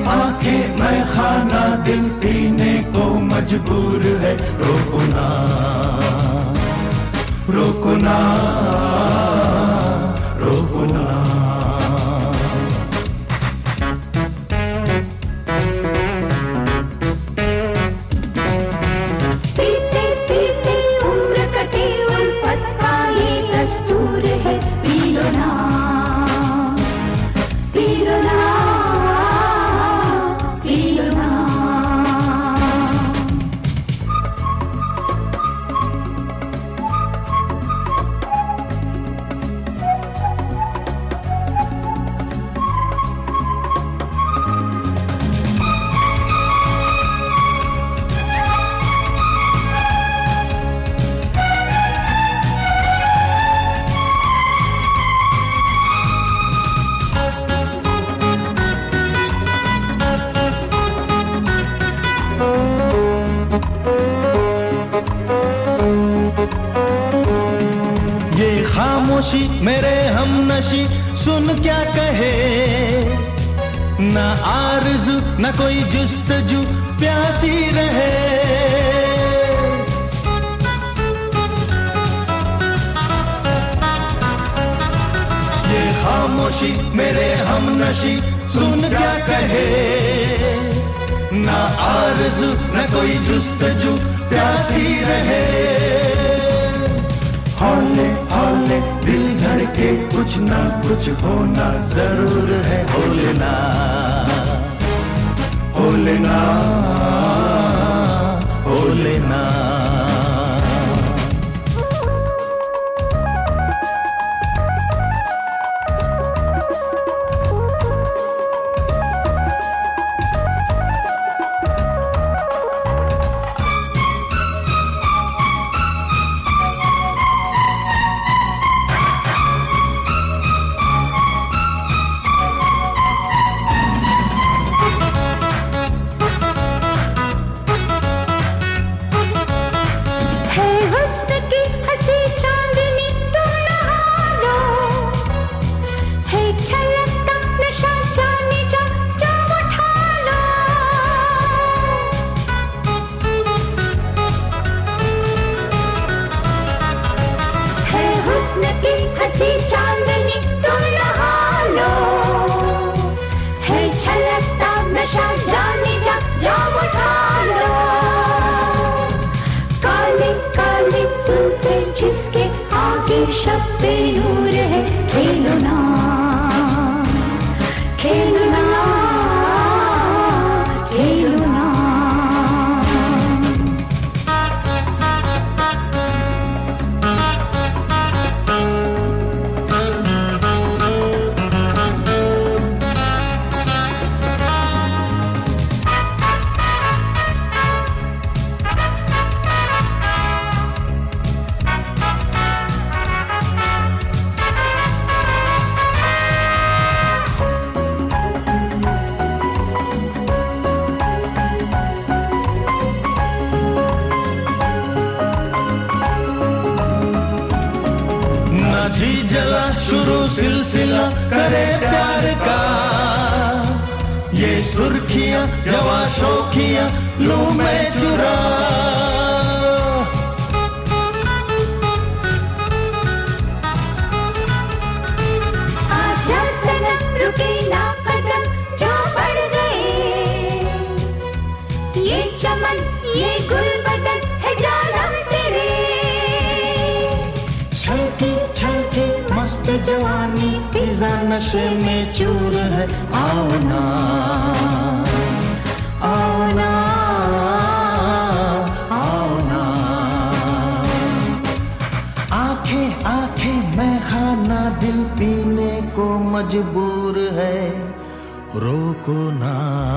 आंखें मैं खाना दिल पीने को मजबूर है। रोको ना, रोको ना, रोको ना। पीते पीते उम्र कटे उल्फत का ये दस्तूर है। पी लो ना, पी लो ना, पी लो ना। खामोशी मेरे हमनशी सुन क्या कहे, ना आरज़ू ना कोई जुस्तजू प्यासी रहे। ये खामोशी मेरे हमनशी सुन क्या कहे, ना आरज़ू ना कोई जुस्तजू प्यासी रहे। हौले हौले दिल धड़के कुछ ना कुछ होना जरूर है। हौले ना, हौले ना, हौले ना। हंसी चांदनी तुम नहा लो, है छलकता नशा जाने जा जाम उठा लो। काले काले सुल्फे जिसके आगे शब्बे नूर है। खेलो ना, खेलो ना, खेलो ना। जी जला शुरू सिलसिला करे प्यार का, ये सुर्खियां जवा शोखियां लूं मैं चुरा। आजा सनम रुके ना कदम जो बढ़ गए, ये चमन ये गुल बदन है जानम तेरे। छलकी छलकी मस्त जवानी फिजा नशे में चूर है। आओ ना, आओ ना, आओ ना। आंखें आंखें मैं खाना दिल पीने को मजबूर है। रोको ना,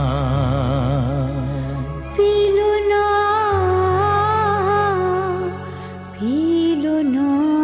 पी लो ना, पी लो ना।